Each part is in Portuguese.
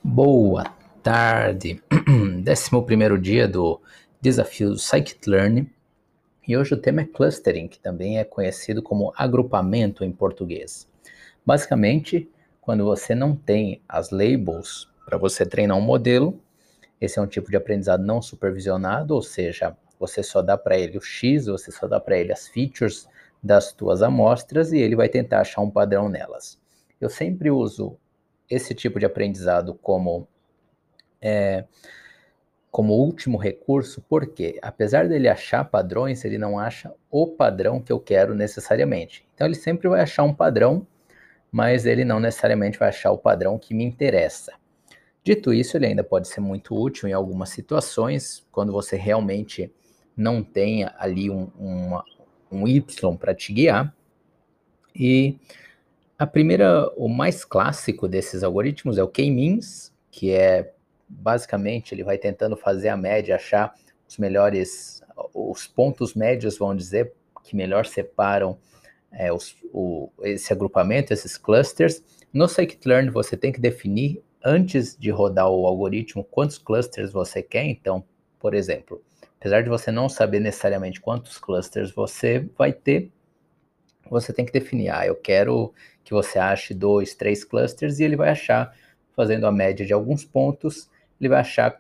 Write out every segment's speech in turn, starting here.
Boa tarde, 11º dia do desafio do Scikit-Learn, e hoje o tema é clustering, que também é conhecido como agrupamento em português. Basicamente, quando você não tem as labels para você treinar um modelo, esse é um tipo de aprendizado não supervisionado, ou seja, você só dá para ele o X, você só dá para ele as features das tuas amostras e ele vai tentar achar um padrão nelas. Eu sempre uso esse tipo de aprendizado como último recurso, porque apesar dele achar padrões, ele não acha o padrão que eu quero necessariamente. Então ele sempre vai achar um padrão, mas ele não necessariamente vai achar o padrão que me interessa. Dito isso, ele ainda pode ser muito útil em algumas situações, quando você realmente não tem ali um Y para te guiar. E o mais clássico desses algoritmos é o K-means, que é basicamente ele vai tentando fazer a média, achar os pontos médios, vamos dizer, que melhor separam esse agrupamento, esses clusters. No Scikit-Learn você tem que definir, antes de rodar o algoritmo, quantos clusters você quer. Então, por exemplo, apesar de você não saber necessariamente quantos clusters você vai ter, você tem que definir, eu quero que você ache 2, 3 clusters, e ele vai achar, fazendo a média de alguns pontos, ele vai achar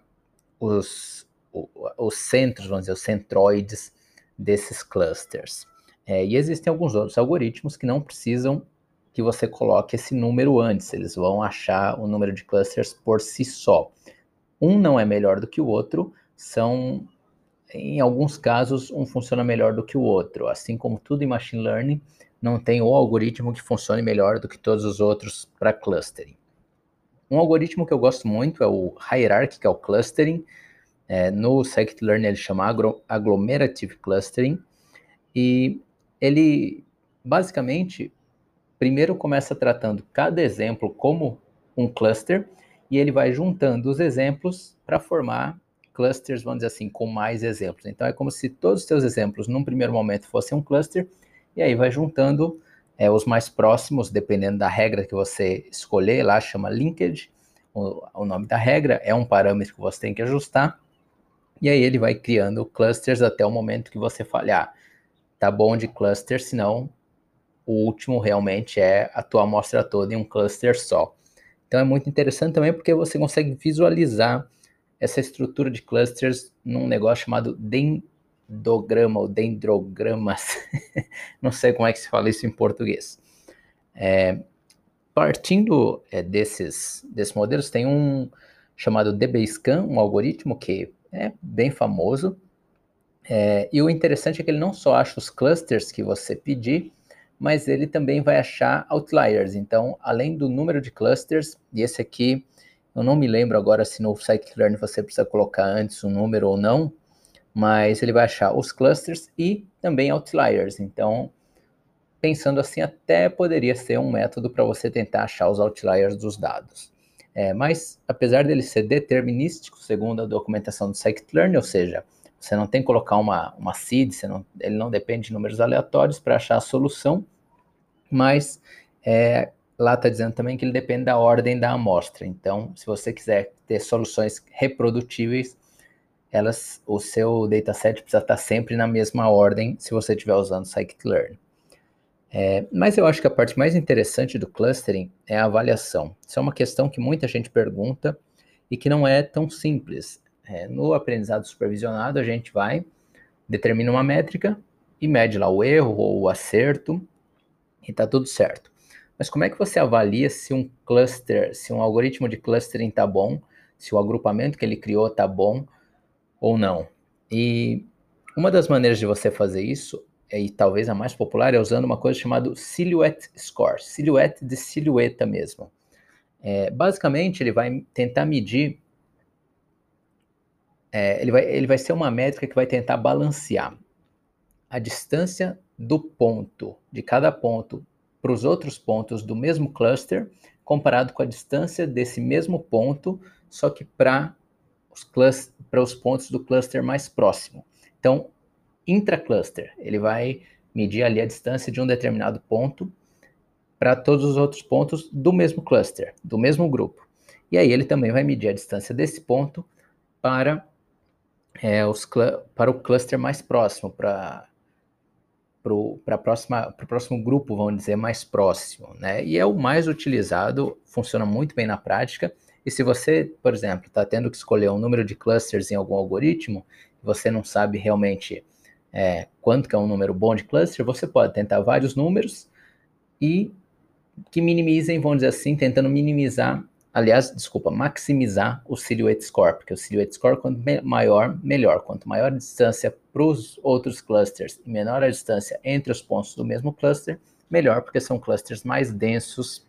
os centros, vamos dizer, os centroides desses clusters. E existem alguns outros algoritmos que não precisam que você coloque esse número antes, eles vão achar o número de clusters por si só. Um não é melhor do que o outro, em alguns casos, um funciona melhor do que o outro. Assim como tudo em machine learning, não tem o algoritmo que funcione melhor do que todos os outros para clustering. Um algoritmo que eu gosto muito é o Hierarchical Clustering. No Scikit-Learn ele chama Agglomerative Clustering. E ele, basicamente, primeiro começa tratando cada exemplo como um cluster, e ele vai juntando os exemplos para formar clusters, vamos dizer assim, com mais exemplos. Então é como se todos os seus exemplos, num primeiro momento, fossem um cluster, e aí vai juntando os mais próximos, dependendo da regra que você escolher. Lá chama linkage, o nome da regra, é um parâmetro que você tem que ajustar, e aí ele vai criando clusters até o momento que você falhar. Tá bom de cluster, senão o último realmente é a tua amostra toda em um cluster só. Então é muito interessante também porque você consegue visualizar essa estrutura de clusters num negócio chamado dendrograma ou dendrogramas. Não sei como é que se fala isso em português. Partindo desses modelos, tem um chamado DBSCAN, um algoritmo que é bem famoso. E o interessante é que ele não só acha os clusters que você pedir, mas ele também vai achar outliers. Então, além do número de clusters, e esse aqui, eu não me lembro agora se no Scikit-Learn você precisa colocar antes um número ou não, mas ele vai achar os clusters e também outliers. Então, pensando assim, até poderia ser um método para você tentar achar os outliers dos dados. Mas, apesar dele ser determinístico, segundo a documentação do Scikit-Learn, ou seja, você não tem que colocar uma seed, ele não depende de números aleatórios para achar a solução, mas lá está dizendo também que ele depende da ordem da amostra. Então, se você quiser ter soluções reprodutíveis, o seu dataset precisa estar sempre na mesma ordem se você estiver usando Scikit-Learn. Mas eu acho que a parte mais interessante do clustering é a avaliação. Isso é uma questão que muita gente pergunta e que não é tão simples. No aprendizado supervisionado, a gente determina uma métrica e mede lá o erro ou o acerto e está tudo certo. Mas como é que você avalia se um algoritmo de clustering está bom, se o agrupamento que ele criou está bom ou não? E uma das maneiras de você fazer isso, e talvez a mais popular, é usando uma coisa chamada Silhouette Score, silhuete de silhueta mesmo. Basicamente, ele vai tentar medir, ele vai ser uma métrica que vai tentar balancear a distância do ponto, de cada ponto, para os outros pontos do mesmo cluster, comparado com a distância desse mesmo ponto, só que para os pontos do cluster mais próximo. Então, intra-cluster, ele vai medir ali a distância de um determinado ponto para todos os outros pontos do mesmo cluster, do mesmo grupo. E aí ele também vai medir a distância desse ponto para, para o cluster mais próximo, para o próximo grupo, vamos dizer, mais próximo, né? E é o mais utilizado, funciona muito bem na prática. E se você, por exemplo, está tendo que escolher um número de clusters em algum algoritmo, você não sabe realmente quanto que é um número bom de cluster, você pode tentar vários números e que minimizem, vamos dizer assim, tentando minimizar, aliás, desculpa, maximizar o silhouette score, porque o silhouette score, quanto maior, melhor. Quanto maior a distância para os outros clusters e menor a distância entre os pontos do mesmo cluster, melhor, porque são clusters mais densos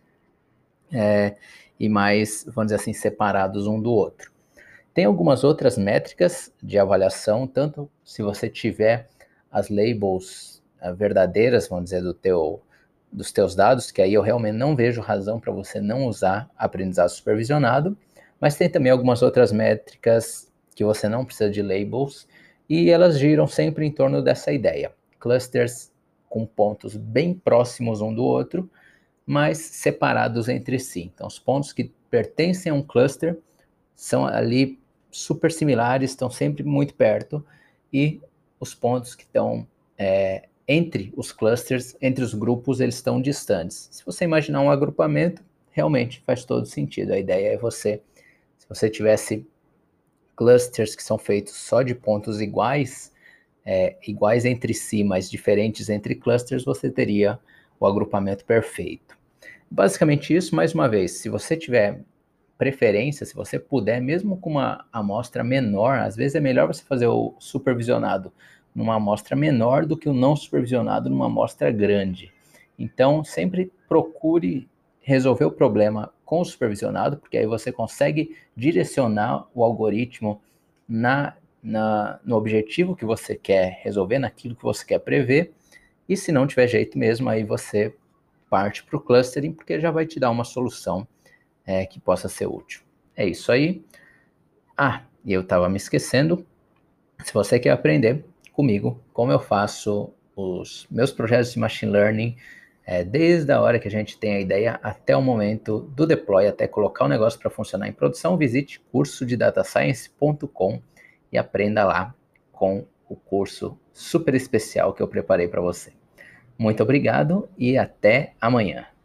e mais, vamos dizer assim, separados um do outro. Tem algumas outras métricas de avaliação, tanto se você tiver as labels verdadeiras, vamos dizer, dos teus dados, que aí eu realmente não vejo razão para você não usar aprendizado supervisionado, mas tem também algumas outras métricas que você não precisa de labels, e elas giram sempre em torno dessa ideia. Clusters com pontos bem próximos um do outro, mas separados entre si. Então, os pontos que pertencem a um cluster são ali super similares, estão sempre muito perto, e os pontos que estão entre os clusters, entre os grupos, eles estão distantes. Se você imaginar um agrupamento, realmente faz todo sentido. A ideia é se você tivesse clusters que são feitos só de pontos iguais, iguais entre si, mas diferentes entre clusters, você teria o agrupamento perfeito. Basicamente isso, mais uma vez, se você tiver preferência, se você puder, mesmo com uma amostra menor, às vezes é melhor você fazer o supervisionado numa amostra menor do que o não supervisionado numa amostra grande. Então, sempre procure resolver o problema com o supervisionado, porque aí você consegue direcionar o algoritmo no objetivo que você quer resolver, naquilo que você quer prever, e se não tiver jeito mesmo, aí você parte para o clustering, porque já vai te dar uma solução que possa ser útil. É isso aí. E eu estava me esquecendo, se você quer aprender comigo como eu faço os meus projetos de Machine Learning, desde a hora que a gente tem a ideia até o momento do deploy, até colocar o negócio para funcionar em produção, visite cursodedatascience.com e aprenda lá com o curso super especial que eu preparei para você. Muito obrigado e até amanhã.